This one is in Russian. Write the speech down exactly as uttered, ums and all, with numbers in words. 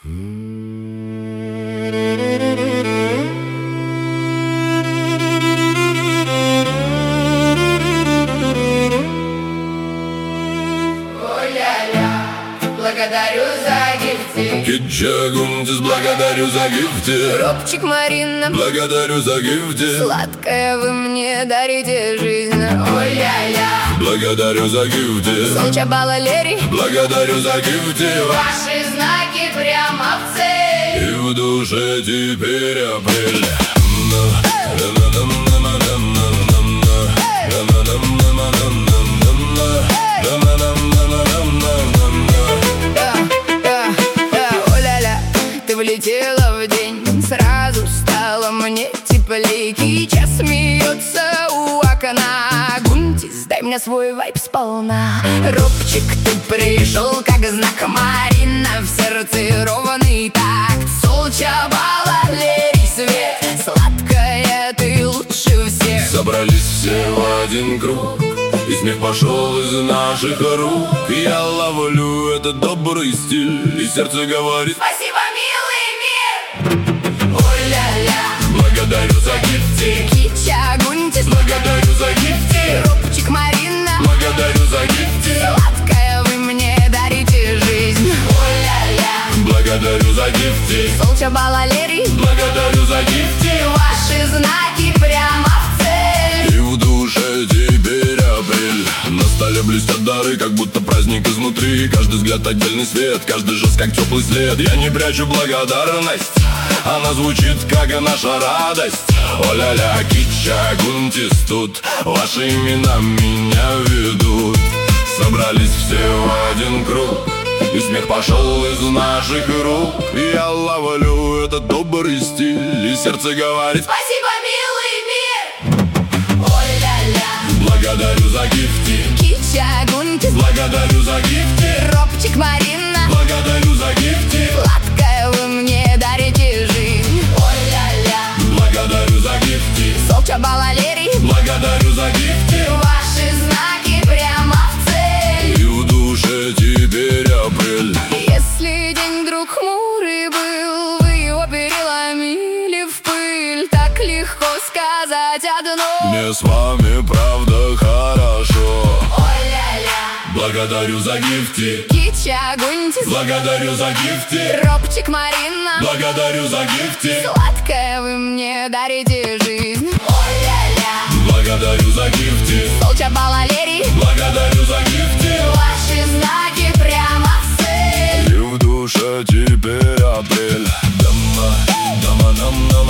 Благодарю за гифты. Китчагунтис, благодарю за гифты. Робчик Марина, благодарю за гифты. Сладкое вы мне дарите жизнь. Ой-ля-ля, благодарю за гифты. Солчабала Лери, благодарю за гифты. Ваши знаки прямо в цель. И в душе теперь апрель. Влетела в день, сразу стало мне теплей. Кича смеется у окна. Гунтис, дай мне свой вайб сполна. Робчик, ты пришел как знак. Марина, в сердце ровный такт. Солчабала Лери свет. Сладкая, ты лучше всех. Собрались все в один круг, и смех пошел из наших рук. Я ловлю этот добрый стиль, и сердце говорит: спасибо, милый мир. Ой-ля-ля, благодарю за гифты. Кича Гунтис, благодарю за гифты. Робчик Марина, благодарю за гифты. Сладкое вы мне дарите жизнь. Ой-ля-ля, благодарю за гифты. Солчабала Лери, благодарю за гифты. Ваши знаки прямо в цель. И в душе теперь апрель. На столе блестят дары, как будто праздник изнутри. Каждый взгляд отдельный свет, каждый жест как теплый след. Я не прячу благодарность, она звучит как и наша радость. О-ля-ля, Кича Гунтис тут, ваши имена меня ведут. Собрались все в один круг, и смех пошел из наших рук. Я ловлю этот добрый стиль, и сердце говорит: спасибо, милый мир. Ой-ля-ля, благодарю за гифты. Кича Гунтис, благодарю за гифты. Робчик Марина, благодарю за гифты. Сладкое вы мне дарите жизнь. Ой-ля-ля, благодарю за гифты. Солчабала Лери, благодарю за гифты. Ваши знаки прямо в цель. И в душе теперь апрель. Если день вдруг хмурый был, вы его переломили в пыль. Так легко сказать одно: мне с вами правда хорошо. Ой-ля-ля, благодарю за гифты. Кича Гунтис, благодарю за гифты. Робчик Марина, благодарю за гифты. Сладкое вы мне дарите жизнь. Ой-ля-ля, благодарю за гифты. Солчабала Лери, благодарю за гифты. Ваши знаки прямо в цель. И в душе теперь апрель. Дама, дама, нам, нам.